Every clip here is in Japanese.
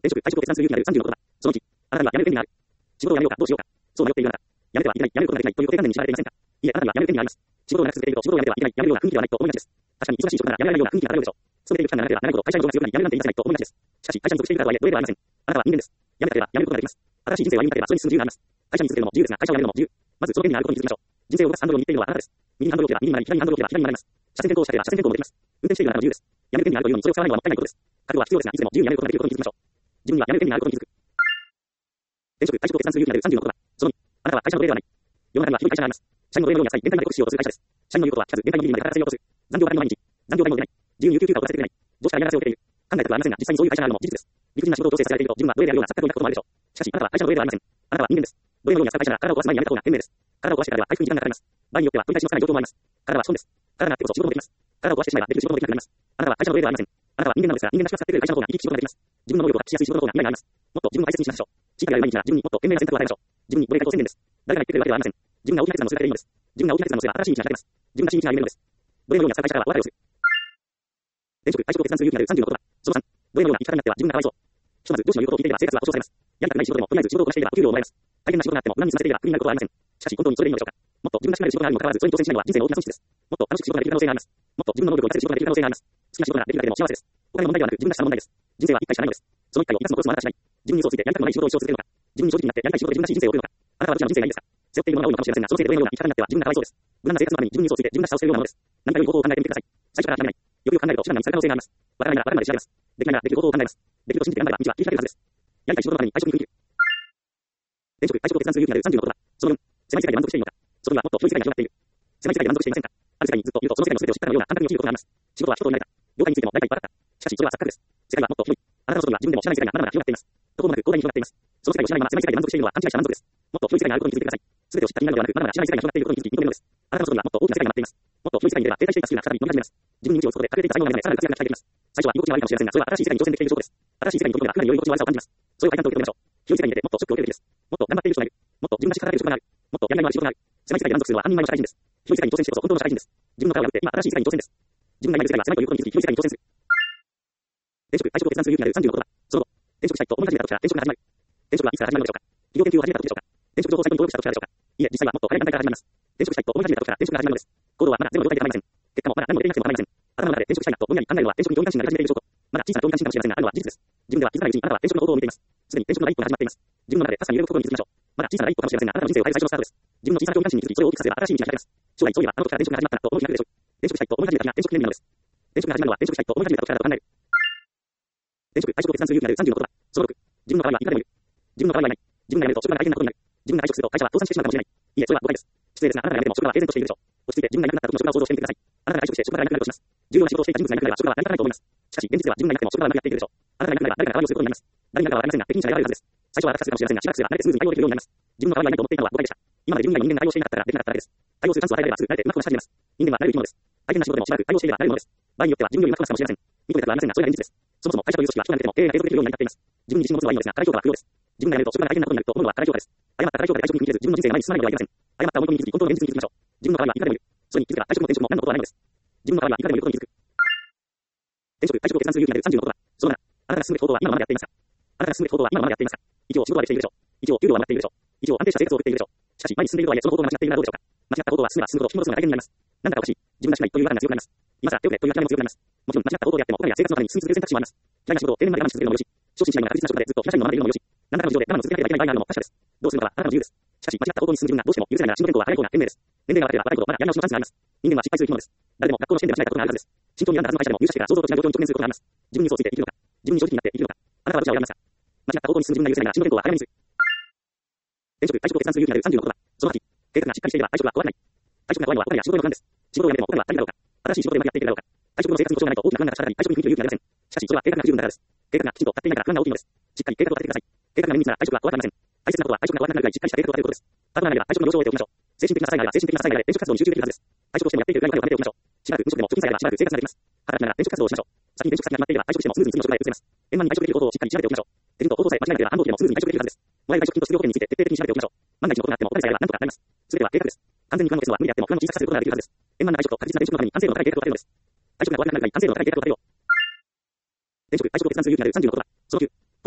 転職、退職を決断する勇気のある30のことだ。その1、あなたには辞める権利がある。仕事を辞めようか、どうしようか。そう迷っているあなた。辞めてはいけない、辞めることができないという固定観念に縛られていませんか。いえ、あなたには辞める権利があります。仕事を長く続けていると仕事を辞めてはいけない、辞めるような雰囲気ではないと思いがちです。確かに忙しい仕事なら辞められないような雰囲気が漂うでしょう。勤めている期間が長ければ長いほど会社の情が強くなり辞めるなんて言いたくないと思いがちです。しかし、会社に属している方とはいえ、奴隷ではありません。あなたは人間です。辞めたければ辞めることができます。新しい人生を歩みたければそれに進む自由があります。会社に続けるのも自由ですが、会社を辞めるのも自由。まずその権利があることに気づきましょう。人生を動かすハンドルを握っているのはあなたです。右にハンドルを切れば右に回り、左にハンドルを切れば左に回ります。車線転向をしたければ車線転向もできます。運転しているあなたの自由です。辞める権利があるというのにそれを使わないのはもったいないことです。覚悟は必要ですが、いつでも自由に辞めることができることに気づきましょう。自分には辞める権利があることに気づく。転職、退職を決断する勇気のある30のことだ。その2、あなたは会社の奴隷ではない。世の中には広い会社があります。社員の奴隷のように扱い、限界まで酷使しようとする会社です。社員の言うことは聞かず、限界のギリギリまで働かせようとする。残業代の毎日、残業代も出ない。自由に有給休暇を取らせてくれない。上司から嫌がらせを受けている。考えたことはありませんが、実際にそういう会社があるのも事実です。理不尽な仕事を強制させられていると、自分は奴隷であるような錯覚を抱くこともあるでしょう。しかし、あなたは会社の奴隷ではありません。あなたは人間です。奴隷のように扱う会社なら体を壊す前にやめた方が賢明です。体を壊してからでは回復に時間がかかります。場合によっては繰り返しのつかない状況もあります。体は資本です。体があってこそ仕事もできます。体を壊してしまえばできる仕事もできなくなります。あなたは会社の奴隷ではありません。あなたは人間なのですが、人間らしく使ってくれる会社の方が生き生き仕事ができます。自分の能力を発揮しやすい仕事の方が未来があります。もっと自分を大切にしましょう。地域がやる毎日なら自分にもっと賢明な選択を与えましょう。自分に奴隷化と宣言です。誰が言ってくれるわけではありません。自分が大きな決断をするだけでいいのです。自分が大きな決断をすれば新しい道が開けます。自分が新道が歩めるのです。奴隷のように扱う会社からはお別れをする。転職、退職を決断する勇気のある30のことだ。その3、奴隷のような生き方になっては自分がかわいそう。ひとまず上司の言うことを聞いていれば生活は保障されます。やりたくない仕事でもとりあえず仕事をこなしていればお給料をもらえます。大変な仕事があっても無難に進めていれば苦になることはありません。しかし本当にそれでいいのでしょうか。もっと自分らしくなる仕事があるにもかかわらずそれに挑戦しないのは人生の大きな損失です。もっと楽しく仕事ができる可能性があります。もっと自分の能力を活かせる仕事ができる可能性があります。好きな仕事ならできるだけでも幸せです。お金の問題ではなく自分らしさの問題です。人生は一回しかないのです。その一回を生かす残すもあなたしない。自分に嘘をついてやりたくもない仕事を一生続けるのか。自分に正直になってやりたい仕事で自分らしい人生を送るのか。あなたはどちらの人生がいいですか。背負っているものが多いのかもしれませんが、そのせいで奴隷のような生き方になっては自分がかわいそうです。無難な生活のために自分に嘘をついて自分らしさを捨てるようなものです。何か良い方法を考えてみてください。最初から諦めない。よくよく考えると手段が見つかる可能性があります。わからないならわかるまで調べます。できないならできる方法を考えます。できると信じて頑張れば道は切り開けるはずです。やりたい仕事のために退職に踏み切る。転職、退職を決断する勇気のある30のことだ。その4、狭い世界で満足しているのか。そこにはもっと広い世界が広がっている。狭い世界で満足していませんか。ある世界にずっといるとその世界の全てを知ったかのような感覚に陥ることがあります。仕事は仕事になれた。業界についても誰かいっぱいあった。しかしそれは錯覚です。世界はもっと広い。あなたの外には自分でも知らない世界がまだまだ広がっています。どこもなく広大に広がっています。その世界を知らないまま狭い世界で満足しているのは勘違いした満足です。もっと広い世界があることに気づいてください。全てを知った気になるのではなく、まだまだ知らない世界が広がっていることに気づき認めるのです。あなたの外にはもっと大きな世界が待っています。もっと広い世界にいれば停滞していたスキルが再び伸び始めます。自分に道をつくことで隠れていた才能が目覚めさらに活躍が期待できます。最初は居心地が悪いかもしれませんが、それは新しい世界に挑戦できている証拠です。新しい世界に飛び込めばかなりより居心地の悪さを感じます。それを体感と受け止めましょう。広い世界に出てもっとショックを受けるべきです。もっと頑張っている人がいる。もっと自分らしく働ける仕事がある。もっとやりがいのある仕事がある。狭い世界で満足するのは半人前の社会人です。広い世界に挑戦してこそ本当の社会人です。自分の殻を破って今新しい世界に挑戦です。自分が今いる世界は狭いということに気づき広い世界に挑戦する。転職、退職を決断する勇気のある30のことだ。その後、転職したいと思い始めた時から転職が始まる。転職はいつから始まるのでしょうか。企業研究を始めた時でしょうか。転職情報サイトに登録した時からでしょうか。いえ、実際はもっと早い段階から始まります。転職したいと思い始めた時から転職が始まるのです。行動はまだゼロの状態で構いません。結果もまだ何も出ていなくても構いません。頭の中で転職したいなとぼんやり考えるのは転職に興味関心が出始めている証拠。まだ小さな興味関心かもしれませんが、あるのは事実です。自分では気づかないうちにあなたは転職の方法を見ています。すでに転職の第一歩が始まっています。自分の中でかすかに揺れることに気づきましょう。まだ小さな第一歩かもしれませんが、あなたの人生を変える最初のスタートです。自分の小さな興味関心に気づき、それを大きくさせれば新しい道が開けます。将来そういえばあの時から転職が始まったなと思う日が来るでしょう。転職したいと思い始めた日が転職記念日なのです。転職が始まるのは転職したいと思い始めた時からだと考える。転職、退職を決断する勇気のある30のことだ。その6、自分の場合はいかでもいる。自分の場合はいない。自分が辞めると職場が大変なことになる。自分が退職すると会社は倒産してしまうかもしれない。いいえ、それは誤解です。失礼ですが、あなたが辞めても職場は平然としているでしょう。落ち着いて自分がいなくなった時の職場を想像してみてください。あなたが退職して職場がいなくなるとします。重要な仕事をしていた人物がいなくなれば職場は成り立たないと思います。しかし現実では自分がいなくても職場はうまくやっているでしょう。あなたがいなくなれば誰かが代わりをすることになります。誰になるかはわかりませんが、適任者が選ばれるはずです。最初は落下するかもしれませんが、しばらくすれば慣れてスムーズに対応できるようになります。自分の場合はいないと思っていたのは誤解でした。今まで自分以外の人間が対応していなかったからできなかっただけです。対応するチャンスを与えられればすぐ慣れてうまくこなし始めます。人間は慣れる生き物です。大変な仕事でもしばらく対応していれば慣れるものです。場合によっては自分よりうまくこなすかもしれません。見込めたくはありませんが、それが現実です。そもそも会社という組織は期間が出ても経営が継続できるようになりかかっています。自分に自信を持つのはいいのですが、課題評価は不要です。自分が辞めると職場が大変なことになると思うのは課題評価です。誤った課題評価で退職に踏み切れず、自分の人生が前に進まないのではいけません。誤った思い込みに気づき、本当の現実に気づきましょう。自分の場合はいかでもいる。それに気づけば退職も転職も何のことはないのです。自分の場合はいかでもいることに気づく。転職、退職を決断する勇気のある30のことだ。その7、あなたが進むべき行動は今のままでやっていますか。あなたが進むべき行動は今のままでやっていますか。一応仕事はできているでしょう。一応給料はもらっているでしょう。一応安定した生活を送っているでしょう。しかし前に進んでいるとはいえその行動が間違っているならどうでしょうか。間違った行動は進めば進むほど引き戻すのが大変になります。なんだかおかしい。自分がしないという不安が強くなります。今さら手をくれという諦めも強くなります。もちろん間違った行動であっても他や生活のために進み続ける選択肢もあります。嫌いな仕事を定年まで我慢し続けるのもよし、昇進しないような確実な職場でずっと平社員のままでいるのもよし、何らかの事情で我慢を続けなければいけない場合があるのも他者です。どうするのかはあなたの自由です。しかし間違った行動に進む自分がどうしても許せないなら進路変更は早い方が賢明です。年齢が若ければ若いほどまだやり直しのチャンスがあります。人間は失敗する生き物です。誰でも学校の試験で間違えたことがあるはずです。慎重に選んだはずの会社でも入社してから想像と違う状況に直面することがあります。自分に嘘をついて生きるのか、自分に正直になって生きるのか、あなたはどちらを選びますか。間違った行動に進む自分が許せないなら進路変更は早めにする。転職、退職を決断する勇気のある30のことだ。その8、計画がしっかりしていれば退職は怖くない。退職が怖いのは他には仕事への不安です。仕事を辞めても他には足りるかどうか。新しい仕事でうまくやっていけるかどうか。退職の生活に保障がないと大きな不安が体に退職に踏み切る勇気がありません。しかしそれは計画が不十分だからです。計画がきちんと立っていないから不安が大きいのです。しっかり計画を立ててください。計画が綿密なら退職は怖くありません。大切なことは退職が怖くなるぐらいしっかりした計画を立てることです。パートナーがいれば退職の了承を得ておきましょう。精神的な支えがあれば精神的な支えがあれ転職活動に集中できるはずです。退職をしてもやっているぐらいのお金を貯めておきましょう。しばらく無職でも貯金さえあればしばらく生活ができます。働きながら転職活動をしましょう。先に転職先が決まっていれば退職してもスムーズに次の職場へ移せます。円満に退職できる方法をしっかり調べておきましょう。手順と方法さえ間違えなければ半導でもスムーズに退職できるはずです。もらえる退職金と失業保険について徹底的に調べておきましょう。万が一のことがあってもお金さえあれば何とかなります。すべては計画です。完全に不安のケースは無理であっても不安を小さくすることができるはずです。円満な退職と確実な転職のために完成度の高い計画を立てるのです。退職が怖くなるぐらい完成度の高い計画を立てよう。転職、退職を決断する勇気のある30のことだ。その9、ポ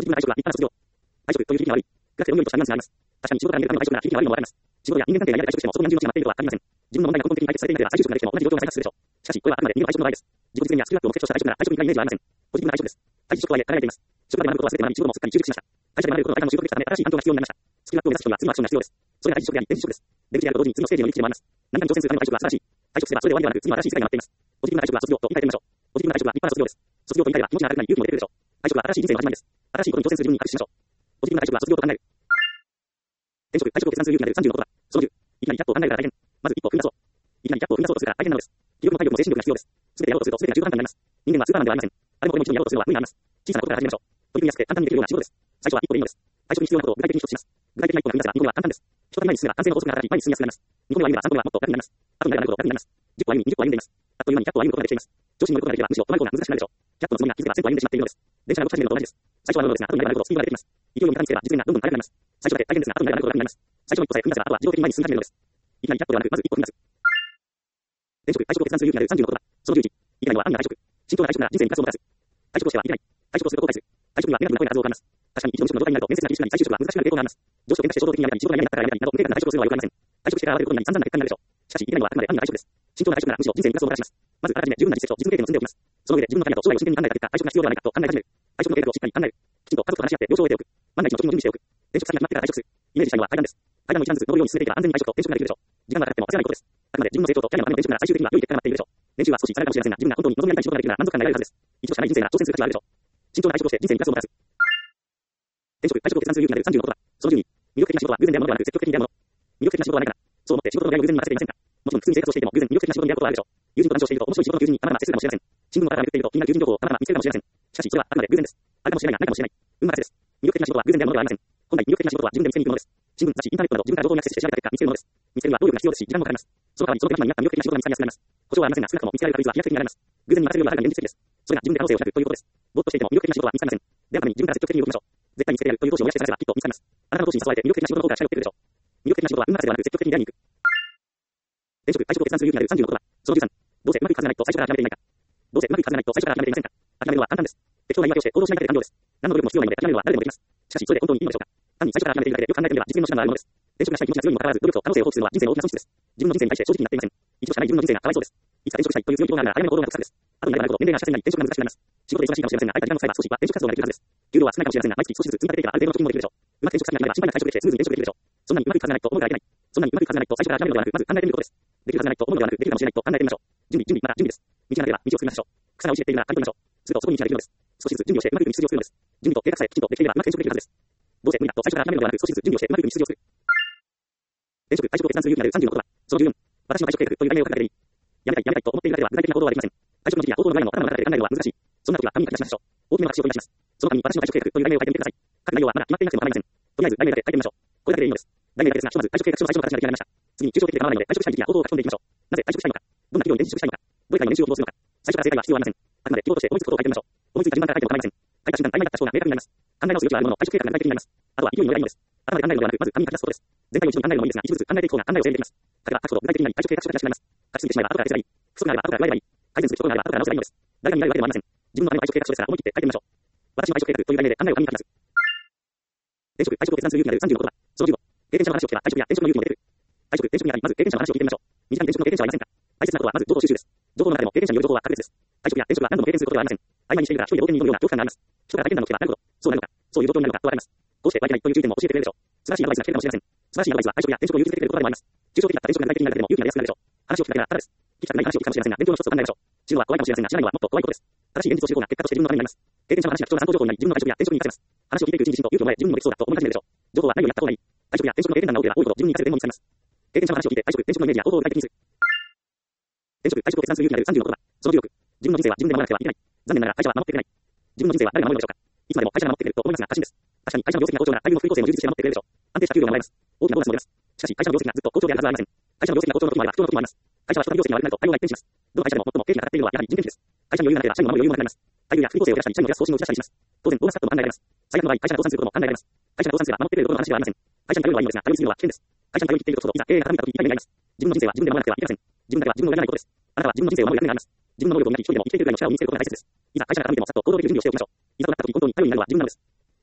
ポジティブな相性が立派な卒業。配職という響きが悪い。学生を良いとしたニュアンスがあります。確かに仕事から見るための配職な響きが悪いのもわかります。仕事や人間関係が嫌で配職してもそこに何重の決まっていることはありません。自分の問題が根本的に解決されていなければ再就職ができても同じ状況が再発するでしょう。しかし、これはあくまで見る配職の場合です。自己実現やスキルアップを目的とした配職なら配職に関イメージはありません。ポジティブな配職です。再就職とはいえ、考えています。職場で学ぶことは全て学び、仕事もすっかり習熟しました。会社で学ぶことの間も習得できたため、新しい環境が必要になりました。スキルアップを目指す人には次のアクションが必要です。それが再就職であり、転職です。出口であると同時に次のステージの入り口でもあります。何かに挑戦するための配職は素晴らしい。退職すればそれで終わりではなく、次の新しい世界が待っています。ポジティブな退職は卒業と言い換えてみましょう。ポジティブな退職は立派な卒業です。卒業と言い換えれば気持ちが明るくなり勇気も出てくるでしょう。退職は新しい人生の始まりです。新しいことに挑戦する自分に握手しましょう。ポジティブな退職は卒業と考える。転職、退職を決断する勇気が出る30のことだ。その10、いきなりキャップを考えるから大変。まず一歩を踏み出そう。いきなりキャップを踏み出そうとするから大変なのです。気力も体力も精神力が必要です。すべてやろうとするとすべてが中途半端になります。人間はスーパーマンではありません。あれもこれも一度にやろうとするのは無理があります。小さなことから始めましょう。取り組みやすくて簡単にできるような仕事です。最初は一歩でいいのです。最初に必要なことを具体的に一つします。具体的な一歩が踏み出せば2歩目は簡単です。一歩目に進めば完成の法則が働き、前に進みやすくなります。2歩目は歩めば3歩目はもっと楽になります。後になればなるほど楽になります。10歩歩みに20歩歩んでいます。あっという間に100歩歩むことができています。調子に乗ることができればむしろトライが難しくなるでしょう。100歩のつもりが気づけば1000歩歩んでしまっているのです。電車が動き始めるのと同じです。最初は乗るのですが、後になればなるほどスピードが出てきます。勢いを無駄につければ実現がどんどん速くなります。最初だけ大変ですが、後になればなるほど楽になります。最初の一歩さえ踏み出せばあとは自動的に前に進み始めるのです。いきなり100歩ではなく、まず一歩踏み出す。転職、退職を決断する勇気が出る30のことだ。その11、いかには安易な退職。慎重な退職なら人生に活をもたらす。退職をしてはいけない。退職をすると後悔する。退職にはネガティブな声が数多くあります。確かに一度無職の状態になると面接が厳しくなり再就職は難しくなる傾向があります。上司と喧嘩して衝動的に辞めたり仕事が嫌になったから辞めたりなど無計画な退職をするのはよくありません。退職してから慌てることになり散々な結果になるでしょう。しかしいけないのはあくまで安易な退職です。慎重な退職ならむしろ人生にプラスをもたらします。まずあらかじめ十分な実績と実務経験を積んでおきます。その上で自分のためと将来を真剣に考えた結果退職が必要ではないかと考え始める。退職の計画をしっかり考える。きちんと家族と話し合って了承を得ておく。万が一の時も準備しておく。転職先が決まってから退職する。イメージしたいのは階段です。階段の一段ずつ登るように進めていけば安全に退職と転職ができるでしょう。時間がかかっても焦らないことです。あくまで自分の成長とキャリアのための転職なら最終的には良い結果が待っているでしょう。年収は少し下がるかもしれませんが、自分が本当に望みやりたい仕事ができるなら満足感が得られるはずです。一度しかない人生なら挑戦する価値があるでしょう。慎重な退職をして人生にプラスをもたらす。転職、退職を決断する勇気が出る30のことだ。その12、魅力的な仕事は偶然であるものではなく積極的に出会うもの。魅力的な仕事はないから。そう思って仕事の依頼を偶然に任せていませんか。もちろん普通に生活をしていても偶然魅力的な仕事に出会うことはあるでしょう。友人と談笑していると面白い仕事の友人にたまたま接するかもしれません。新聞のあらが巡っていると気になる求人情報をたまたま見つけるかもしれません。しかしそれはあくまで偶然です。あるかもしれないがないかもしれない。運任せです。魅力的な仕事は偶然であるものではありません。本来魅力的な仕事は自分で見つけに行くものです。新聞、雑誌、インターネットなど自分から情報にアクセスして調べた結果見つけるものです。見つけるには労力が必要ですし時間もかかります。その代わりその手間に合った魅力的な仕事が見つかりやすくなります。保証はありませんが少なくとも見つけられる確率は飛躍的になります。偶然に任せるよりははるかに現実的です。それが自分で可能性を開くということです。ぼーっとしていても魅力的な仕事は見つかりません。ではために自分から積極的に動きましょう。絶対に見つけてやるという闘志を燃やして探せばきっと見つかります。あなたの闘志に誘われて魅力的な仕事の方から近寄っているでしょう。魅力的な仕事は運任せではなく積極的に出会いに行く。転職、退職を決断する勇気が出る30のことだ。その13、どうせうまくいかせないと最初から諦めていないか。どうせうまくいかせないと最初から諦めていませんか。諦めるのは簡単です。適当な言い訳をして行動しないだけで完了です。何の努力も必要ないので諦めるのは誰でもできます。しかしそれで本当にいいのでしょうか。単に最初から諦めているだけでよく考えてみれば実現の手段があるものです。転職がしたい気持ちが強いにもかかわらず努力と可能性を放棄するのは人生の大きな損失です。自分の人生に対して正直になっていません。一度しかない自分の人生がかわいそうです。いつか転職したいという強い意向があるなら早めの行動が不可です。後になればなるほど年齢が社会になり転職が難しくなります。仕事で忙しいかもしれませんが空いた時間の際は少しは転職活動ができるはずです。給料は少ないかもしれませんが毎月少しずつ積み立てていけばある程度の貯金もできるでしょう。うまく転職先が決まれば心配なく退職できてスムーズに転職できるでしょう。そんなにうまくいかせないと思うからいけない。そんなにうまくいかせないと最初から諦めるのではなくまず考えてみることです。できるはずないと思うのではなくできるかもしれないと考えてみましょう。準備、まだ準備です。道がなければ道を作りましょう。草が生い茂っているなら刈り取りましょう。するとそこに道ができるのです。少しずつ準備をしてうまくいく道筋を作るのです。準備と計画さえきちんとできていればうまく転職できるはずです。どうせ無理だと最初から諦めるのではなく少しずつ準備をしてうまくいく道筋を作る。転職、退職を決断する勇気が出る30のことだ。その14、私の退職計画という題名を書かれていい。やめたいと思っているだけでは具体的な行動はできません。退職の時期や行動の概念も頭の中で考えるのは難しい。そんな時は紙に書き出しましょう。大きめの私を取り出します。その紙に私の退職計画という題名を書いてみてください。書く内容はまだ決まっていなくても構いません。とりあえず題名だけ書いてみましょう。これだけでいいのです。題名だけですが、ひとまず退職計画書の最初の形が出来上がりました。次に抽象的で構わないので退職したい時期や行動を書き込んでいきましょう。なぜ退職したいのか。どんな企業に転職したいのか。どういう会に練習をどうするのか。最初から正解は必要はありません。あくまで希望として思いつくことを書いてみましょう。思いついた順番から書いても構いません。書いた瞬間曖昧だった人が明確になります。考え直す余地があるものの退職計画が具体的になります。あとは勢いに乗ればいいのです。頭で考えるのではなく、まず紙に書き出すことです。全体を一度に考えるのもいいですが、一つずつ考えていく方が考えを整理できます。書けば書くほど具体的になり退職計画書がしやすくなります。書きすぎてしまえば後から消せばいい。不足があれば後から加えればいい。改善することがあれば後から直せばいいのです。誰が見られるわけではありません。自分のための退職計画書ですから思い切って書いてみましょう。私の退職計画という題名で考えを紙に書きます。転職、退職を決断する勇気が出る30のことだ。その15、経験者の話を聞けば退職や転職の勇気も出てくる。退職、転職にあたりまず経験者の話を聞いてみましょう。身近に転職の経験者はいませんか。大切なことはまず情報収集です。情報の中でも経験者による情報は確実です。退職や転職は何度も経験することではありません。曖昧にしているから一人で同点に乗るような恐怖感があります。人から大変なのを聞けばなるほど、そうなるのか、そういう状況になるのかとあります。こうしてはいけないという注意点も教えてくれるでしょう。素晴らしいアドバイスが聞けるかもしれません。素晴らしいアドバイスは退職や転職を勇気づけてくれる言葉でもあります。抽象的だった転職が具体的になるだけでも勇気が出やすくなるでしょう。話を聞くだけならただです。聞きたくない話を聞くかもしれませんが、勉強の一つと考えましょう。死ぬのは怖いかもしれませんが、死なないのはもっと怖いことです。正しい現実を知る方が結果として自分のためになります。経験者の話が貴重な参考情報になり、自分の退職や転職に活かせます。話を聞いていくうちに自信と勇気をもらえ、自分にもできそうだと思い始めるでしょう。情報は何をやった方がいい。退職や転職の経験談が多ければ多いほど自分に活かせる点も見つかります。経験者の話を聞いて退職、転職のイメージや行動を具体的にする。転職、退職を決断する勇気が出る30のことだ。その16、自分の人生は自分で守らなくてはいけない。残念ながら会社は守ってくれない。自分の人生は誰が守るのでしょうか。いつまでも会社が守ってくれると思いますが過信です。確かに会社の業績が好調なら待遇も福利厚生も充実して守ってくれるでしょう。安定した給料がもらえます。大きなボーナスも出ます。しかし会社の業績がずっと好調であるはずはありません。会社の業績が好調の時もあれば不調の時もあります。会社は人の業績が悪くなると対応が一変します。どの会社でも最も経費がかかっているのはやはり人件費です。会社に余裕がなければ社員も守る余裕もなくなります。待遇や福利厚生を減らしたり、社員の増やす方針を打ち出したりします。当然ボーナスカットも考えられます。最悪の場合、会社が倒産することも考えられます。会社が倒産すれば守ってくれることの話ではありません。会社に頼るのはいいのですが、頼りすぎるのは危険です。会社に頼り切っているとそのいざ経営が傾いた時痛い目になります。自分の人生は自分で守らなくてはいけません。自分だけは自分を裏切らないことです。あなたは自分の人生を守る役目があります。自分の能力を磨き一人でも生きていくぐらいの力を身につけることが大切です。いざ会社が傾いてもさっと行動できる準備をしておきましょう。いざとなった時本当に頼りになるのは自分なのです。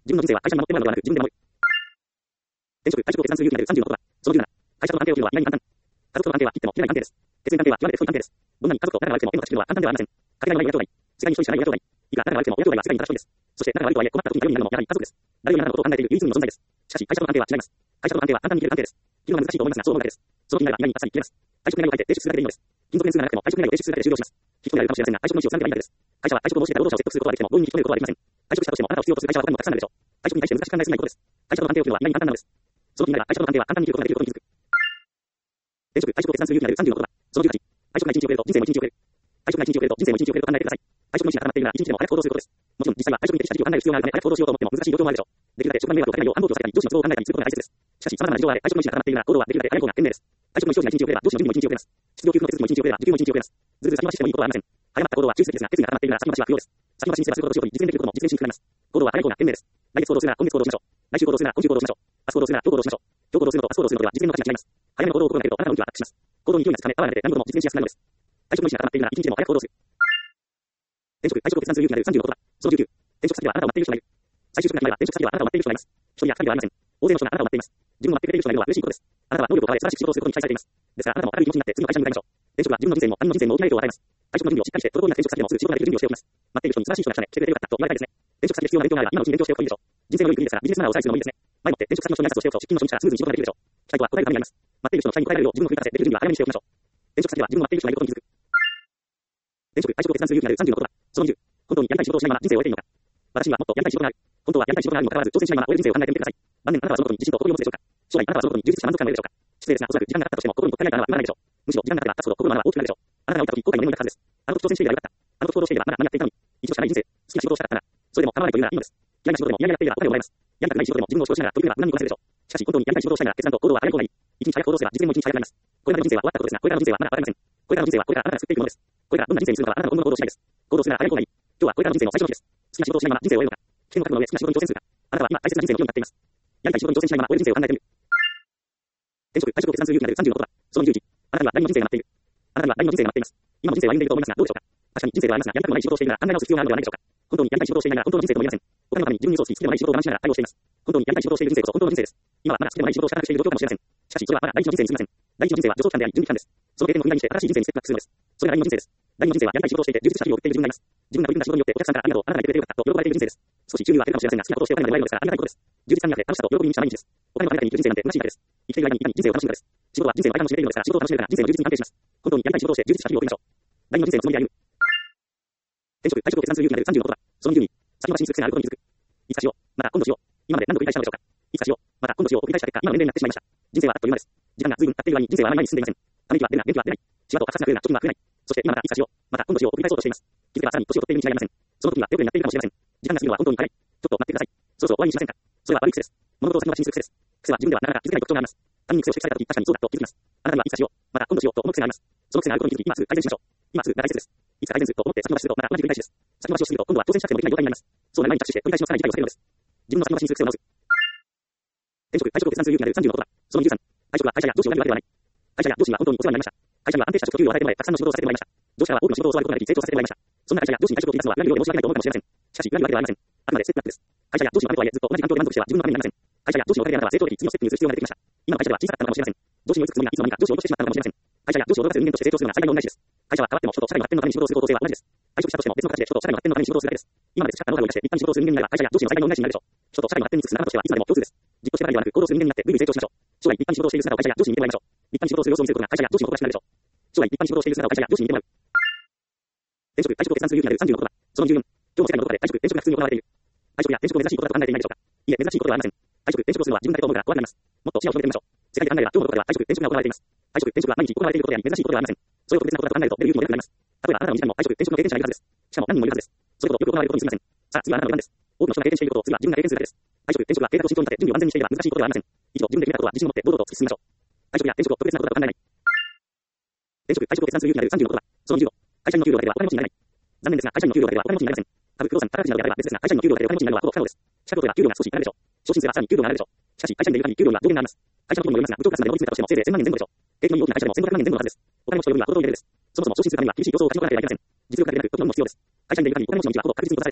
自分の人生は会社が守ってもらうのではなく、自分で守る。転職、退職を決断する勇気が出る30の言葉。その17。会社との関係を切るのは意外に簡単。家族との関係は切っても切れない関係です。血縁関係は極めて太い関係です。どんなに家族と仲が悪くても縁を断ち切るのは簡単ではありません。かけがえのない親兄弟。世界に一人しかない親兄弟。いくら仲が悪くても親兄弟は世界に正しいです。そして仲が悪いとはいえ困った時に頼りになるのもやはり家族です。誰よりもあなたのことを考えている唯一無二の存在です。しかし会社との関係は違います。会社との関係は簡単に切れる関係です。切るのは難しいと思いますが、そう思うだけです。その気になれば意外にあっさり切れます。退職願を書いて提出するだけでいいのです。勤続年数が長くても退職願を提出するだけで終了します。引き止められるかもしれませんが、退職の意思を貫けばいいだけです。会社は退職を申し出た労働者を説得することはできても、強引に引き止めることはできません。退職したとしてもあなたを必要とする会社は他にもたくさんあるでしょう。退職に対して難しく考えすぎないことです。会社との関係を切るのは意外に簡単なのです。その気になれば会社との関係は簡単に切ることができることに気づく。転職、退職を決断する勇気が出る30の言葉。その18。退職が1日遅れると人生も1日遅れる。退職が1日遅れると人生も1日遅れると考えてください。退職の意思が固まっているなら1日でも早く行動することです。もちろん実際は退職に適した時期を考える必要があるため早く行動しようと思っても難しい状況もあるでしょう。できるだけ職場に迷惑をかけないよう繁忙期を避けたり上司の都合を考えたりすることが大切です。しかし様々な事情があれ退職の意思が固まっているなら行動はできるだけ早い方が賢明です。退職の意思が1日遅れれば上司の準備も1日遅れます。失業給付の手続きも1日遅れれば時給も1日遅れます。ずるずる先走ってもいいことはありません。早まった行動は中止的ですが決意が固まっているなら先延ばしは不要です。先延ばしにすればするほど仕事に実現できることも実現しにくくなります。行動は早い方が賢明です。来月行動するなら今月行動しましょう。来週行動するなら今週行動しましょう。明日行動するなら今日行動しましょう。今日行動するのと明日行動するのとは実現の価値が違います。早めの行動を心がけるとあなたの運気はアップします。行動に勢いがつかめ、パワーが出て何事も実現しやすくなるのです。退職の意思が固まっているなら1日でも早く行動する。転職、退職を決断する勇気が出る30の言葉。その19。転職先ではあなたを待っている人がいる。再就職が決まれば転職先ではあなたを待っている人がいます。一人や二人ではありません。大勢の人があなたを待っています。自分を待ってくれている人がいるのは嬉しいことです。あなたは能力を買われ素晴らしい仕事をすることに期待されています。ですからあなたも明るい気持ちになって次の会社に向かいましょう。転職は自分の人生にも他人の人生にも大きな影響を与えます。退職の準備をしっかりして滞りなく転職先でもすぐ仕事ができる準備をしておきます。待っている人に素晴らしい人が来たね、来てくれてよかったと言われたいですね。転職先で必要な勉強があれば今のうちに勉強しておくといいでしょう。人生の良い国ですからビジネスマナーを抑えするのもいいですね。前もって転職先の人に挨拶をしておくと出勤の初日からスムーズに仕事ができるでしょう。期待とは答えるためにあります。待っている人の期待に応えられるよう自分の奮い立たせできる準備は早めにしておきましょう。転職先では自分の待っている人がいることに気づく。転職、退職を決断する勇気が出る30の言葉。その20。本当にやりたい仕事をしないまま人生を終えていいのか。私にはもっとやりたい仕事がある。本当はやりたい仕事があるにもかかわらず挑戦しないまま終える人生を考えてみてください。晩年あなたはそのことに自信と誇りを持つでしょうか。将来あなたはそのことに充実した満足感を得るでしょうか。失礼ですが、おそらく時間がかかったとしても心にもったいないからは言わないでしょう。むしろ時間がかかれば経つほど心の穴は大きくなるでしょう。あなたが起きた時後悔の念を抱くはずです。あの時挑戦していればよかった。あの時行動していればまだ何やっていたのに。一度しかない人生、好きな仕事をしたかったら、それでも構わないというならいいのです。嫌いな仕事でも嫌々やっていればお金をもらえます。やりたくない仕事でも自分の仕事をしながら取り組めば無難にこなせるでしょう。しかし本当にやりたい仕事をしたいなら決断と行動は早い方がいい。一日早く行動すれば実現も一日早くなります。これまでの人生は終わったことですが、これからの人生はまだ終わりません。これからの人生はこれからあなたが作っていくものです。これからどんな人生にするかはあなたの今後の行動次第です。行動するなら早い方がいい。今日はこれからの人生の最初の日です。好きな仕事をしないまま人生を終えるのか。危険を覚悟の上好きな仕事に挑戦するか。あなたは今大切な人生の岐路に立っています。やりたい仕事に挑戦しないまま終える人生を考えてみる。転職、退職を決断する勇気が出る30の言葉。その21。あなたには何の人生が待っている。あなたには何の人生が待っています。今の人生は歩んでいると思いますがどうでしょうか。確かに人生はありますが、やりたくもない仕事をしているなら考え直す必要があるのではないでしょうか。本当にやりたい仕事をしていないなら本当の人生とも言えません。お金のために自分に嘘をつき好きでもない仕事を我慢しながら対応しています。本当にやりたい仕事をしている人生こそ本当の人生です。今はまだ好きでもない仕事を仕方している状況かもしれません。しかしそれはまだ第一の人生に過ぎません。第一の人生は助走期間であり準備期間です。その経験を踏み台にして新しい人生にステップアップするのです。それが第二の人生です。第二の人生はやりたい仕事をしていて充実した日々を送っている自分がいます。自分が取り組んだ仕事によってお客さんからありがとう、あなたがいてくれてよかったと喜ばれている人生です。少し収入は減るかもしれませんが好きなことをしてお金がもらえるのですからありがたいことです。充実感にあって楽しさと喜びに満ちた毎日です。お金のために生きる人生なんて虚しいだけです。生きている間にいかに人生を楽しむかです。仕事は人生の間を占めているのですから仕事を楽しめるから人生の充実に関係します。本当にやりたい仕事をして充実した日々を送りましょう。第二の人生のつもりで歩む。転職、退職を決断する勇気が出る30の言葉。その20に、先延ばしにする癖があることに気づく。いつかしよう、また今度しよう。今まで何度繰り返したのでしょうか。いつかしよう、また今度しようを繰り返した結果、今の年齢になってしまいました。人生はあっという間です。時間が随分経っている間に人生はあまり前に進んでいません。ため息は出るな、元気は出ない。仕事を活発な増えるな、貯金は増えない。そして今またいつかしよう、また今度しようを繰り返そうとしています。気づけばさらに年を取っているに違いありません。その時は手遅れになっているかもしれません。時間が過ぎるのは本当に早い。ちょっと待ってください。そろそろ終わりにしませんか。それは悪い癖です。物事を先延ばしにする癖です。癖は自分ではなかなか気づけない特徴があります。他人に癖を指摘された時、確かにそうだと気づきます。あなたにはいつかしよう、また今度しようと思う癖があります。その癖があることに気づき、今すぐ改善しましょう。今すぐが大切です。いつか改善すると思って先延ばしするとまた同じ繰り返しです。先延ばしをすると今度は挑戦しなくてもできない状態になります。そうなる前に着手して繰り返しのさらに理解を避けるのです。自分の先延ばしにする癖を直す。転職、退職を決断する勇気が出る30の言葉。その23。退職は会社や上司を裏切るわけではない。会社や上司には本当にお世話になりました。会社には安定した給料を与えてもらい、たくさんの仕事をさせてもらいました。上司からは多くの仕事を教わることができ、成長させてもらいました。そんな会社や上司に退職を切り出すのは裏切るようで申し訳ないと思うかもしれません。しかし、裏切るわけではありません。あくまでステップアップです。会社や上司のためとはいえずっと同じ環境で満足しては自分のためになりません。会社や上司のおかげであなたは成長的に次のステップに移る必要が出てきました。今の会社では小さかったのかもしれません。上司に追いつくつもりがいつの間にか上司を落としてしまったのかもしれません。会社や上司を驚かす人間として成長するのが最大の問題です。会社は変わっても人と社会の発展のために仕事をする方向性は同じです。退職したとしても別の形で人と社会の発展のために仕事をするだけです。今まで培ったノウハウを生かして立派に仕事をする人間になれば会社や上司の最大の恩返しになるでしょう。人と社会の発展に尽くすあなたとしてはいつまでも共通です。実行してばかりではなく行動する人間になってぐいぐい成長しましょう。将来立派に仕事をしている姿を会社や上司に見てもらいましょう。立派に仕事をする様子を見せることが会社や上司の志になるでしょう。将来立派に仕事をしている姿を会社や上司に見てもらう。転職、退職を決断する勇気が出る30の言葉。その14。今日も世界のどこかで退職、転職が普通に行われている。退職や転職を珍しいことだと考えていないでしょうか。いいえ、珍しいことではありません。退職、転職をするのは自分だけと思うから怖くなります。もっと視野を広げてみましょう。世界で考えれば今日のどこかでは退職、転職が行われています。退職、転職は毎日行われていることであり珍しいことではありません。それを特別なことだと考えると出る勇気も出なくなります。例えばあなたの身近にも退職、転職の経験者がいるはずです。しかも何人もいるはずです。それほどよく行われることにすみません。さあ次はあなたの番です。多くの人が経験していることを次は自分が経験するだけです。退職、転職は計画を慎重に立て準備を安全にしていれば難しいことではありません。一度自分で決めたことは自信を持って堂々と突き進みましょう。退職や転職を特別なことだと考えない。転職、退職を決断する勇気が出る30の言葉。その15。会社員の給料だけではお金持ちになれない。残念ですが会社員の給料だけではお金持ちになれません。株、不動産、宝くじなどであれば別ですが会社員の給料だけでお金持ちになるのはほぼ不可能です。資格取れば給料が少し上がるでしょう。昇進すればさらに給料が上がるでしょう。しかし会社員でいる限り給料には上限があります。会社の規模にもよりますが部長クラスまで追い詰めたとしてもせいぜい1000万円前後でしょう。景気のいい大きな会社でも1500万円前後のはずです。お金持ちというには程遠いレベルです。そもそも昇進するためには厳しい競争を勝ち抜かなければいけません。実力が出ないととても必要です。会社員でいる限りお金持ちの道はほぼ確実に閉ざされています。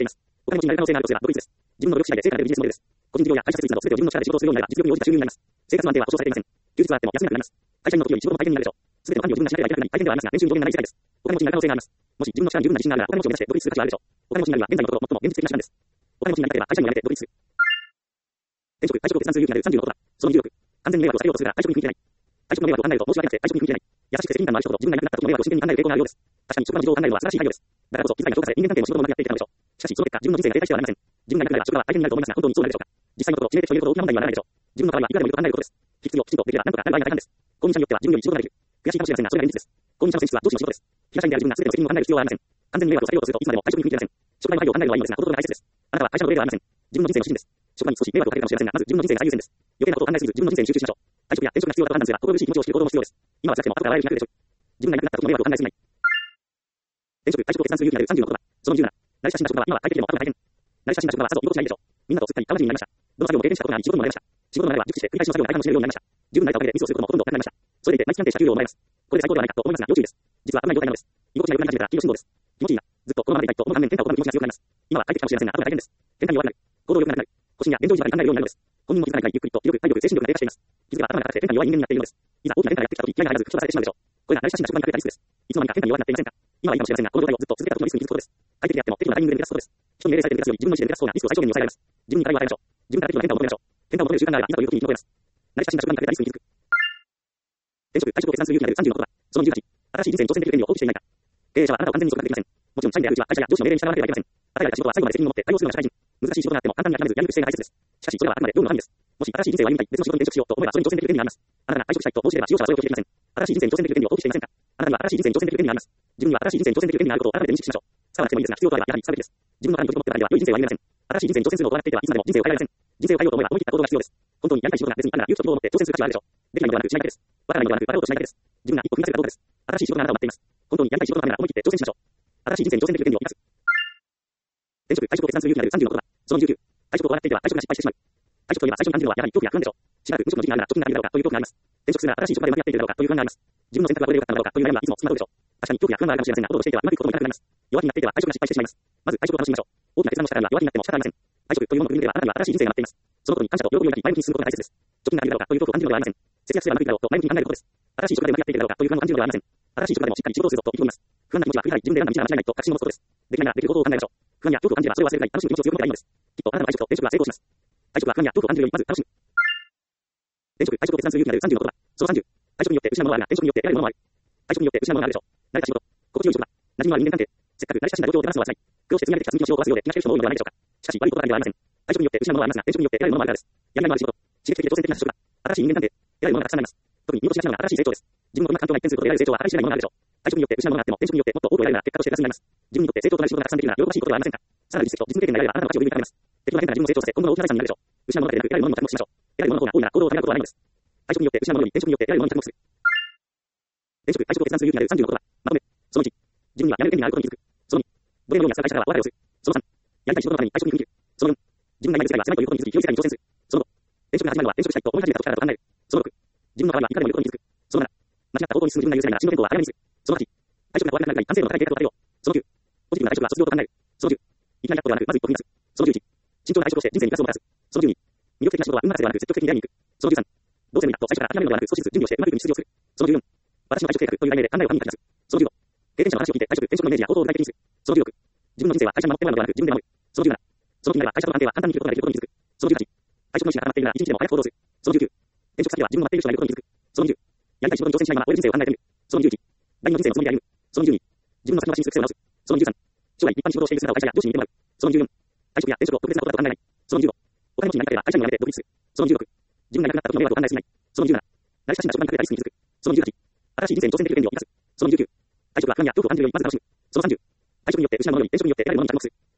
お金持ちになる可能性がある要素が独立です。自分の努力次第で成果が出るビジネスモデルです。個人事業や会社設立など全てを自分の力で仕事をするようになれば実力に応じた収入になります。生活の安定は保証されていません。休日はあっても休めなくなります。会社員の時より仕事の大変になるでしょう。すべての管理を自分がしなければいけなくなり大変ではありますが、年収に上限がない時代です。お金持ちになる可能性があります。もし自分の力に十分な自信があるならお金持ちを目指して独立する価値はあるでしょう。お金持ちになるは現在のところ最も現実的な手段です。お金持ちになりたければ会社員を辞めて独立する。転職、退職を決断する勇気がある30のことだ。その重力。完全に迷惑をされようとするが退職に踏み切れない。退職の迷惑を考えると申し訳なくて退職に踏み切れない。優しくて責任感のある人ほど自分がいなくなった時の迷惑を真剣に考える傾向があるようです。確かに職場の事情を考えるのは素晴らしい配慮です。だからこそ自らが評価され人間関係も仕事もうまくやっていけたのでしょう。しかしその結果自分の人生が停滞してはなりません。自分がいなくなれば職場は大変になると思いますが本当にそうなるでしょうか。実際のところ致命的というほど大きな問題にはならないでしょう。自分の場合はいくらでもいろいろ考えることです。引き継ぎをきちんとできればなんとかなる場合が大半です。公認者によっては自分より仕事ができる。悔しいかもしれませんがそれが現実です。公認者の選出は上司の仕事です。平社員である自分が全ての責任を考える必要はありません。完全に迷惑をされようとするといつまでも退職に踏み切れません。職場の配慮を考えるのはいいのですがほどほどが大切です。あなたは会社の上ではありません。自分の人生の主人です。職場に少し迷惑をかけるかもしれませんがまず自分の人生が最優先です。余計なことを考えすぎず自分の人生に集中しましょう。退職や転職が必要だと判断すれば心苦しい気持ちを知る行動も必要です。今は辛くても後から笑える日が来るでしょう。自分がいなくなった時の迷惑を考えすぎない。転職、退職を決断する勇気がある30のことだ。その17。慣れ親しんだ職場は今は快適でも後が大変。慣れ親しんだ職場はさぞ居心地がいいでしょう。みんなとすっかり顔なじみになりました。どの作業も経験したことがあり仕事にもなりました。仕事の慣れは熟知して繰り返しの作業が大半を占めるようになりました。十分慣れたおかげでミスをすることもほとんどなくなりました。それでいて毎月安定した給料をもらえます。これで最高ではないかと思いますが要注意です。実は危ない状態なのです。居心地が良くなり始めたら黄色信号です。気持ちいいな。ずっとこのままでいたいと思う反面変化を拒む気持ちが強くなります。今は快適かもしれませんが後が大変です。転換に弱くなる。行動力がなくなる。個心や現状維持まで考えるようになるのです。本人も気づかないくらいゆっくりと気力、体力、精神力が低下しています。気づけば頭が硬くて変化に弱い人間になっているのです。いざ大きな変化がやってきた時気合が入らず吹き飛ばされてしまうでしょう。これが慣れ親しんだ職場に隠れたリスクです。いつの間にか変化に弱くなっていませんか。今はいいかもしれませんがこの状態をずっと続けた時のリスクに気づくことです。快適であっても適度なタイミングで抜け出すことです。人に命令されて抜け出すより自分の意思で抜け出す方がリスクを最小限に抑えられます。自分に課題を与えましょう。自分から適度な変化を求めましょう。変化を求める習慣があればいざという時に生き残れます。慣れ親しんだ職場に隠れたリスクに気づく。転職、退職を決断する勇気がある30のことだ。その18。新しい人生に挑戦できる権利を放棄していないか。経営者はあなたを完全に束縛できません。もちろん社員であるうちは会社や上司の命令に従わなければいけません。与えられた仕事は最後まで責任を持って対応するのが社会人。難しい仕事があっても簡単に諦めずやる姿勢が大切です。しかしそれはあくまで業務の範囲です。もし新しい人生を歩みたい、別の仕事に転職しようと思えばそれに挑戦できる権利があります。あなたが退職したいと申し出れば使用者はそれを拒否できません。新しい人生に挑戦できる権利を放棄していませんか。あなたには新しい人生に挑戦できる権利があります。自分には新しい人生に挑戦できる権利があることを改めて認識しましょう。使わなくてもいいですが必要とあればやはり使うべきです。自分の殻に閉じこもってばかりでは良い人生を歩めません。新しい人生に挑戦するのを行っていてはいつまでも人生を変えられません。人生を変えようと思えば思い切った行動が必要です。本当にやりたい仕事が別にあるなら勇気と希望を持って挑戦する価値はあるでしょう。できないのではなくしないだけです。わからないのではなく笑おうとしないだけです。自分が一歩踏み出せるかどうかです。新しい仕事があなたを待っています。本当にやりたい仕事のためなら思い切って挑戦しましょう。新しい人生に挑戦できる権利を生かす。転職、退職を決断する勇気がある30のことだ。その19。退職を笑っていては退職が失敗してしまう。退職といえば最初に感じるのはやはり恐怖や不安でしょう。しばらく無職の時期があるなら貯金があるだろうかという恐怖があります。転職するなら新しい職場でうまくやっていけるだろうかという不安があります。自分の選択がこれで良かったのだろうかという悩みはいつもつきまとうでしょう。確かに恐怖や不安はあるかもしれませんが、行動をしていてはうまくいくこともなくなります。弱気になっていては退職が失敗してしまいます。まず退職を楽しみましょう。大きな決断の仕方には弱気になっても仕方ありません。退職というものを踏み抜ければあなたには新しい人生が待っています。そのことに感謝と喜びを抱き前向きに進むことが大切です。貯金があるだろうかという恐怖を感じるのではありません。節約すればうまくいくだろうと前向きに考えることです。新しい職場でうまくやっていけるだろうかという不安を感じるのではありません。新しい職場でもしっかり仕事をするぞと意気込みます。不安な気持ちは繰り返し自分で選んだ道が間違いないと確信を持つことです。できないならできることを考えましょう。不安や恐怖を感じればそれを忘れない楽しむ気持ちを強めていいのです。きっとあなたの退職と転職が成功します。退職は不安や恐怖を感じるよりまず楽しむ。転職、退職を決断する勇気がある30のことだ。その30。退職によって失うものはあるが転職によって得られるものもある。退職によって失うものがあるでしょう。慣れた仕事、心地よい職場、馴染みのある人間関係、せっかく慣れ親しんだ状況を手放すのは辛い。苦労して積み上げてきた積み木の仕事を壊すようで気がしている人も多いのではないでしょうか。しかし悪いことだけではありません。退職によって失うものはありますが転職によって得られるものもあるからです。やりがいのある仕事、刺激的で挑戦的な職場、新しい人間関係、得られるものがたくさんあります。特に見事しなしなのが新しい成長です。自分のうまく環境が一変することで得られる成長は計り知れないものがあるでしょう。退職によって失うものがあっても転職によってもっと多く得られるなら結果としてプラスになります。自分にとって成長となる仕事がたくさんできるなら喜ばしいことではありませんか。さらに実績と実務経験が得られればあなたの価値を上に高めます。適度な変化が自分の成長として今後の大きな財産になるでしょう。失うものだけでなく得られるものにも着目しましょう。得られるものの方が多いなら行動をためらうことはないのです。退職によって失うものより転職によって得られるものに着目する。転職、退職を決断する勇気がある30のことだ。まとめ。その1。自分にはやめる権利があることに気づく。その2。どれのように扱う会社からはお別れをする。その3。やりたい仕事のために退職に踏み切る。その4。自分が今いる世界は狭いということに気づき広い世界に挑戦する。その5。転職が始まるのは転職したいと思い始めた時からだと考える。その6。自分の場合はいかでもいることに気づく。その7。間違った方向に進む自分がいる世界なら進路変更は早めにする。その8。退職が終わらなくなる完成度の高い計画を立てよう。その9。ポジティブな退職は卒業と考える。その10。いきなり100歩ではなくまず一歩踏み出す。その11。慎重な退職をして人生にプラスをもたらす。その12。魅力的な仕事は運任せではなく積極的に出会いに行く。その13。どうせ無理だと最初から諦めるのではなく少しずつ準備をしてうまくいくに出場する。その14。私の退職計画という題名で考えを紙に書き出す。その15。経験者の話を聞いて退職、転職のイメージや行動を具体的にする。その16。自分の人生は会社に守ってもらうのではなく自分で守る。その17。その気になれば会社との安定は簡単に生きることができることに気づく。その18。退職の意思が固まっているなら一日でも早く行動する。その19。転職先では自分の待っている人がいることに気づく。その20。やりたい仕事に挑戦しないまま終える人生を考えてみる。その21。第二の人生のつもりで歩む。その22。自分の先の進出癖を直す。その23。将来一般に仕事をしている姿を会社や上司に見てもらう。その24。退職や転職を特別なことだと考えない。その25。お金持ちになりたければ会社にも辞めて独立する。その26。自分がいなくなった時の迷惑を考えすぎない。その27。慣れ親しんだ職場に隠れたリスクに気づく。その28。新しい人生に挑戦できる権利を生かす。その29。退職は不安や恐怖を感じるよりまず楽しむ。その30。退職によって失うものより転職によって得られるものに着目する。